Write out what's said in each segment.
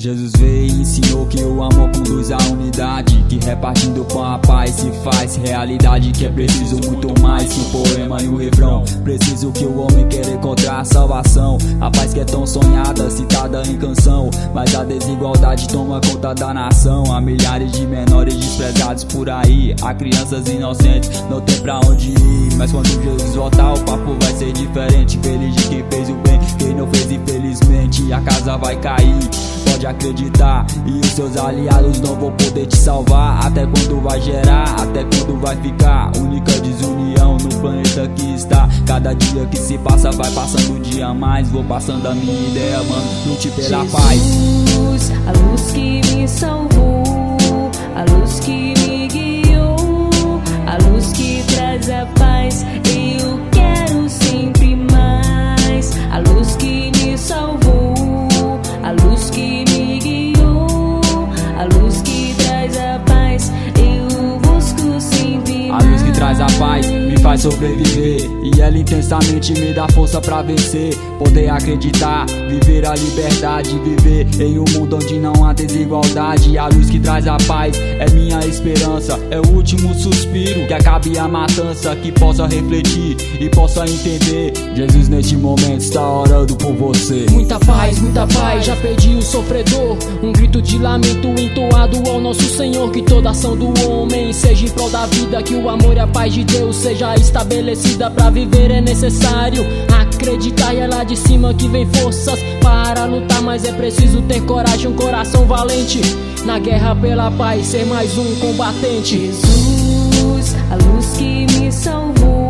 Jesus veio e ensinou que o amor conduz à unidade, que repartindo pão a paz se faz realidade, que é preciso muito mais que um poema e um refrão. Preciso que o homem queira encontrar a salvação, a paz que é tão sonhada, citada em canção. Mas a desigualdade toma conta da nação. Há milhares de menores desprezados por aí, há crianças inocentes, não tem pra onde ir. Mas quando Jesus voltar o papo vai ser diferente. Feliz de quem fez o bem, quem não fez infelizmente a casa vai cair. Pode acreditar, e os seus aliados não vão poder te salvar. Até quando vai gerar, até quando vai ficar única desunião no planeta que está. Cada dia que se passa vai passando um dia a mais. Vou passando a minha ideia, mano, lute pela paz. Jesus, a luz que me salvou, a luz que me guiou, a luz que traz a paz. Eu quero sempre mais. A luz que me salvou, a luz que me guiou, a luz que traz a paz. Eu busco sempre mais. A luz que traz a paz me faz sobreviver, e ela intensamente me dá força pra vencer. Poder acreditar, viver a liberdade, viver em um mundo onde não há desigualdade. A luz que traz a paz é minha esperança, é o último suspiro, que acabe a matança, que possa refletir e possa entender. Jesus neste momento está orando por você. Muita paz, já pedi o sofredor. Um grito de lamento entoado ao nosso Senhor. Que toda ação do homem seja em prol da vida, que o amor e a paz de Deus seja estabelecida. Pra viver é necessário acreditar, e é lá de cima que vem forças para lutar. Mas é preciso ter coragem, um coração valente, na guerra pela paz, ser mais um combatente. Jesus, a luz que me salvou,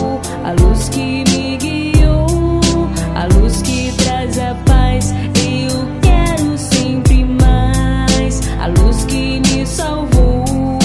a luz que me guiou, a luz que traz a paz. Eu quero sempre mais. A luz que me salvou,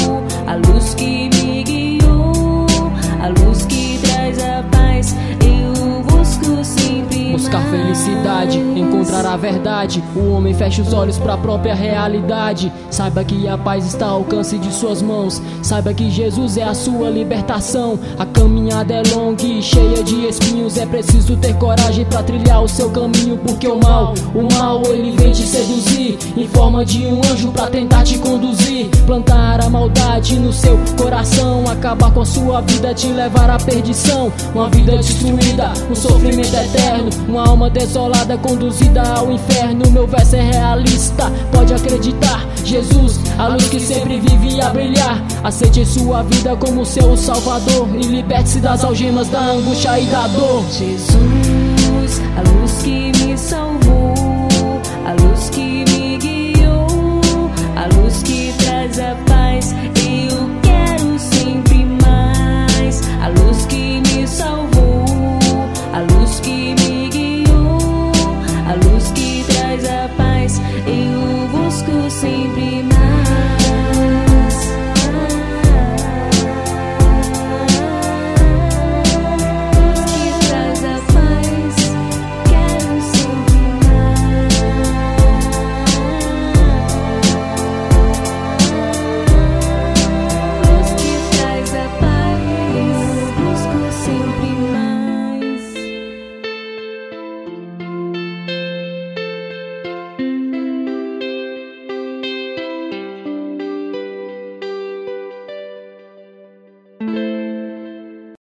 a luz que me guiou, a luz que traz a paz. Eu busco sempre mais. Buscar felicidade, encontrar a verdade. O homem fecha os olhos pra própria realidade. Saiba que a paz está ao alcance de suas mãos. Saiba que Jesus é a sua libertação. A caminhada é longa e cheia de espinhos. É preciso ter coragem pra trilhar o seu caminho. Porque o mal ele vem te seduzir em forma de um anjo pra tentar te conduzir. Plantar a maldade no seu coração, acabar com a sua vida, te levar à perdição. Uma vida destruída, um sofrimento eterno, uma alma desolada conduzida ao inferno. Meu verso é realista, pode acreditar. Jesus, a luz que sempre vive a brilhar. Aceite sua vida como seu salvador e liberte-se das algemas da angústia e da dor. Jesus, a luz que me salvou, a luz que me guiou, a luz que traz a paz.